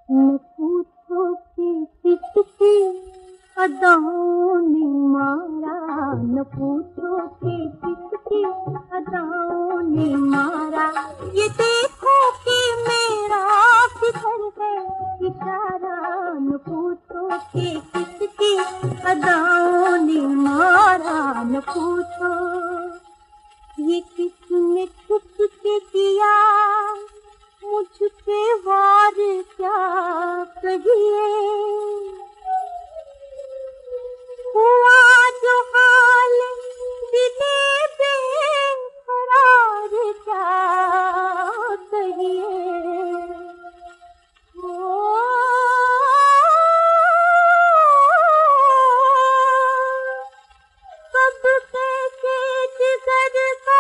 न पूछो कि किसकी अदाओं ने मारा, न पूछो कि किसकी अदाओं ने मारा। ये देखो कि मेरा किधर है इशारा, न पूछो कि किसकी अदाओं ने मारा, न पूछो। ये किसने छुप के किया मुझ पे वार, क्या कहिए। हुआ जो हाल दिले बेकरार, क्या कहिए। कब कैसे जिगर का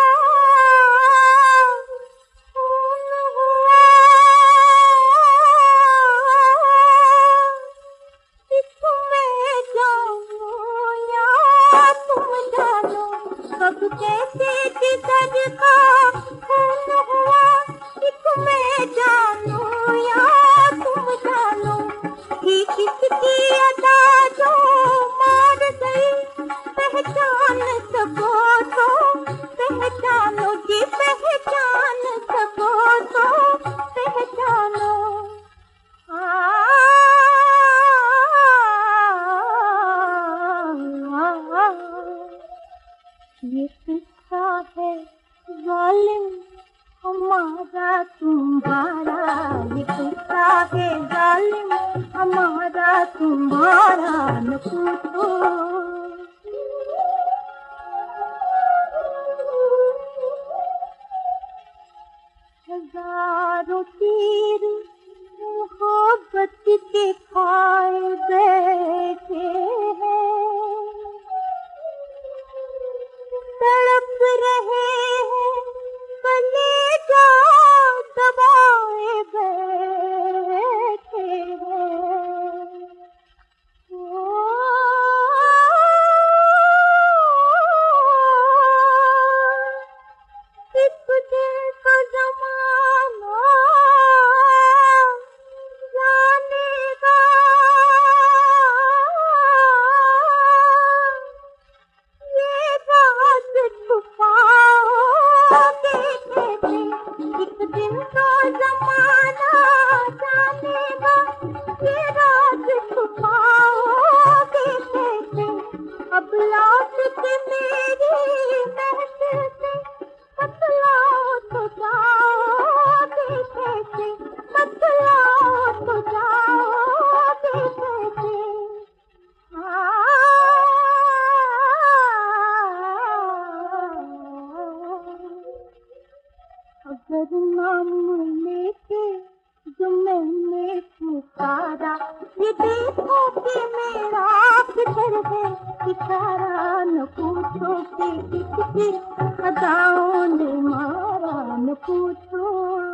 कब कैसे जिगर का खून हुआ, एक मैं जानूं या तुम जानो। ये किसकी अदा जो मार गई, पहचान सको तो पहचानो जी, पहचान सको तो पहचानो। ये किस्सा है जालिम हमारा तुम्हारा, ये किस्सा है जालिम हमारा तुम्हारा, न पूछो। हजारों तीर मोहब्बत के खाए बैठे हैं, तड़प रहे हैं कलेजा दबाए बैठे हैं। इस दिल का ज़माना जानेगा, ये राज छुपाओगे कैसे। एक दिन तो ज़माना जानेगा, ये राज छुपाओगे कैसे। अब लौट के मेरी महफिल से बतलाओ तो जाओगे कैसे, बतलाओ तो जाओगे कैसे। अगर नाम लेके जो मैंने पुकारा, ये देखो कि मेरा किधर है इशारा, न पूछो कि किसकी अदाओं ने मारा, न पूछो।